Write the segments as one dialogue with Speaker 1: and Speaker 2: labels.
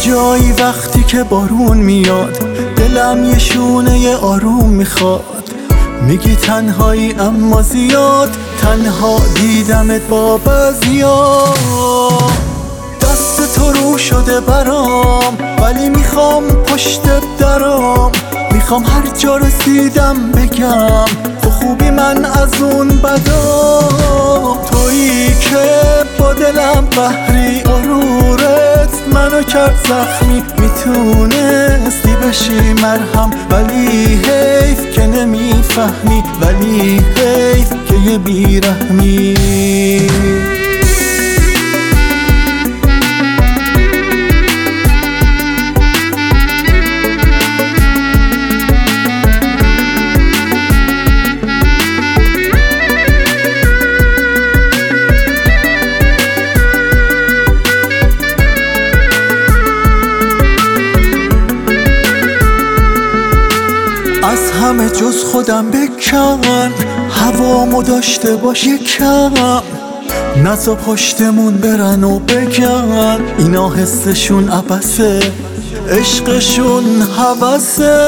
Speaker 1: جایی وقتی که بارون میاد دلم یه شونه آروم میخواد. میگی تنهایی اما زیاد، تنها دیدمت با بعضیا. دست تو رو شده برام ولی میخوام پشت درام. میخوام هر جا رسیدم بگم تو خوبی من از اون بدام. تویی که با دلم بحری غرورت منو کرد زخمی. میتونستی بشی مرهم ولی حیف که نمیفهمی، ولی حیف که یه بیرحمی. از همه جز خودم بکن، هوامو داشته باش یکم. نزا پشتمون برن و بگن اینا حسشون عبسه، عشقشون هوسه.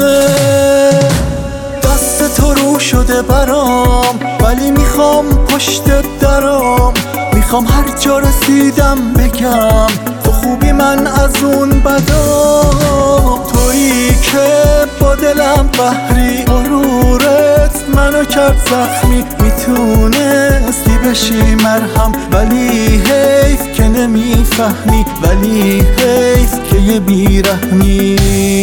Speaker 1: دست تو رو شده برام ولی میخوام پشت درام. میخوام هر جا رسیدم بگم تو خوبی من از اون بدام. تویی که با دلم بحری غرورت منو کرد زخمی. میتونستی بشی مرهم ولی حیف که نمیفهمی، ولی حیف که یه بیرحمی.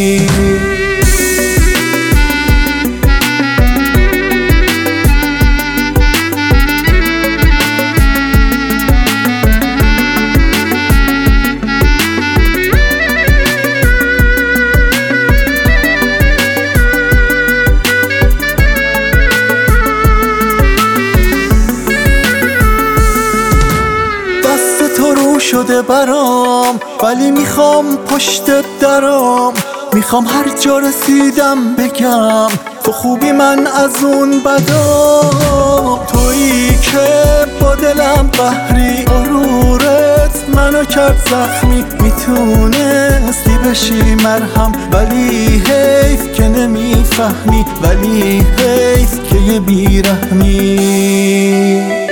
Speaker 1: شده برام ولی میخوام پشت درام. میخوام هر جا رسیدم بگم تو خوبی من از اون بدام. تویی که با دلم بحری غرورت منو کرد زخمی. میتونستی بشی مرهم ولی حیف که نمیفهمی، ولی حیف که یه بیرحمی.